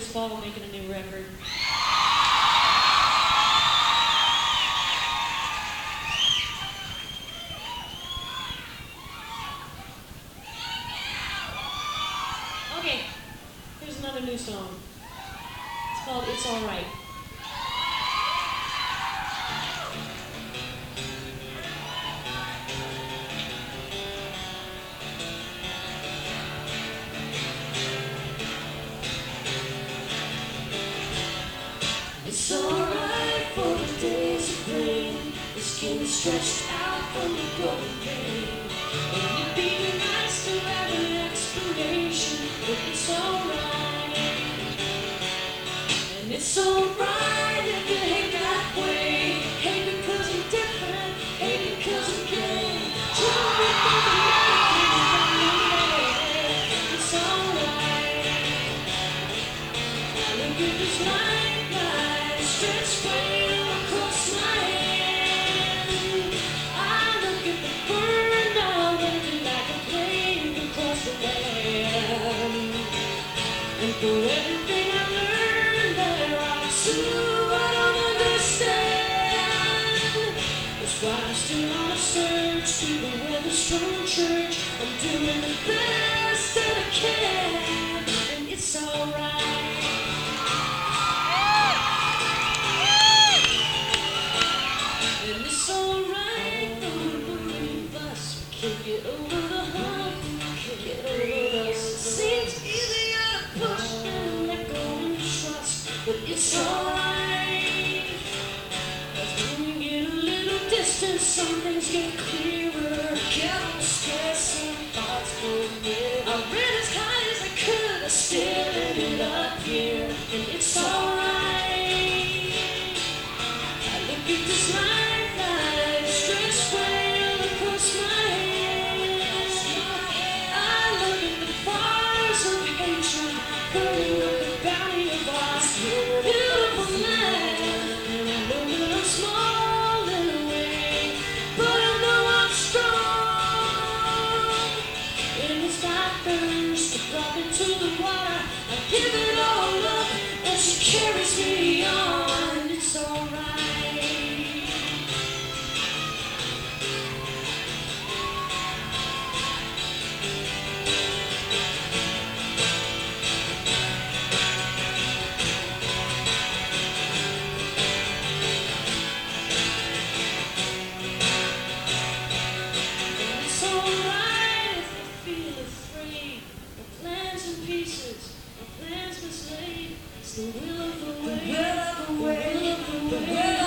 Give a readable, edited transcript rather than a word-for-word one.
this fall making a new record. Okay, here's another new song. It's called It's Alright. It's alright for the days of rain, the skin stretched out from the growing pain. And it'd be nice to have an explanation, but it's alright. And it's alright if you hate that way. Hate because you're different, hate because you're gay. Tell me for the life, it's alright. I look at this life. Stretch way across my hand. I look at the burn now, looking like a plane across the land. And for everything I learned there, I too I don't understand. That's why I'm still on a search, even with a strong church. I'm doing the best that I can, and it's alright. Can't get over the hump, can't get over us. It seems easier to push and let go and trust, but it's alright. As when you get a little distance, some things get clearer. Get on stress and thoughts go near. I ran as high as I could, I still ended up here, and it's alright. I look at this lifeline, stretched way across my head. Burning up the bounty of our beautiful land. And I know that I'm small in a way, but I know I'm strong. And it's my thirst to drop into the water. I give it all up, and she carries me on. It's alright. The will of the way, the will of the way, the will of the way.